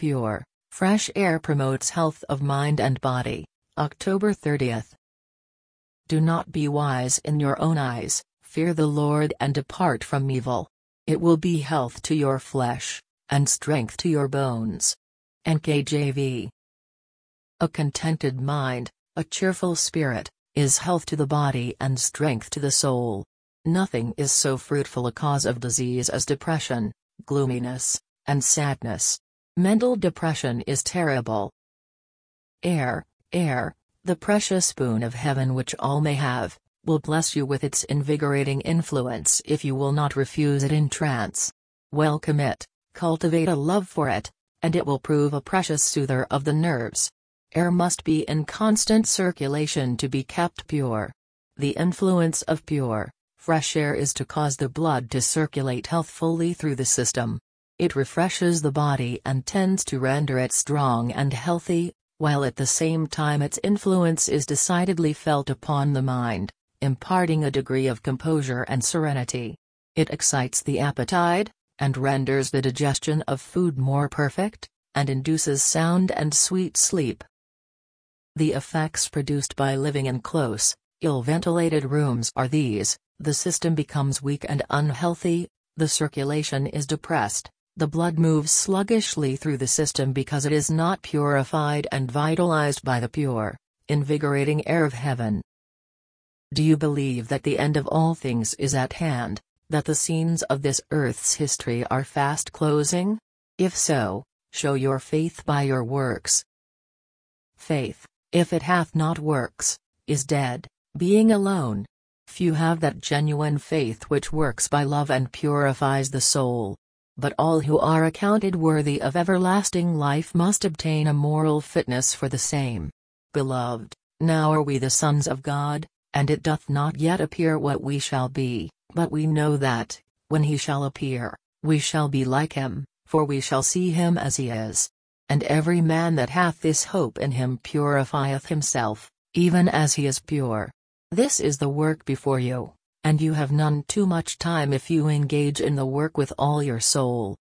pure, fresh air promotes health of mind and body. October 30th. Do not be wise in your own eyes, fear the Lord and depart from evil. It will be health to your flesh, and strength to your bones. NKJV. A contented mind, a cheerful spirit, is health to the body and strength to the soul. Nothing is so fruitful a cause of disease as depression, gloominess, and sadness. Mental depression is terrible. Air, the precious boon of heaven which all may have, will bless you with its invigorating influence if you will not refuse it in trance. Welcome it, cultivate a love for it, and it will prove a precious soother of the nerves. Air must be in constant circulation to be kept pure. The influence of pure, fresh air is to cause the blood to circulate healthfully through the system. It refreshes the body and tends to render it strong and healthy, while at the same time its influence is decidedly felt upon the mind, imparting a degree of composure and serenity. It excites the appetite, and renders the digestion of food more perfect, and induces sound and sweet sleep. The effects produced by living in close, ill-ventilated rooms are these: the system becomes weak and unhealthy, the circulation is depressed, the blood moves sluggishly through the system because it is not purified and vitalized by the pure, invigorating air of heaven. Do you believe that the end of all things is at hand, that the scenes of this earth's history are fast closing? If so, show your faith by your works. Faith, if it hath not works, is dead, being alone. Few have that genuine faith which works by love and purifies the soul. But all who are accounted worthy of everlasting life must obtain a moral fitness for the same. Beloved, now are we the sons of God, and it doth not yet appear what we shall be, but we know that, when he shall appear, we shall be like him, for we shall see him as he is. And every man that hath this hope in him purifieth himself, even as he is pure. This is the work before you, and you have none too much time if you engage in the work with all your soul.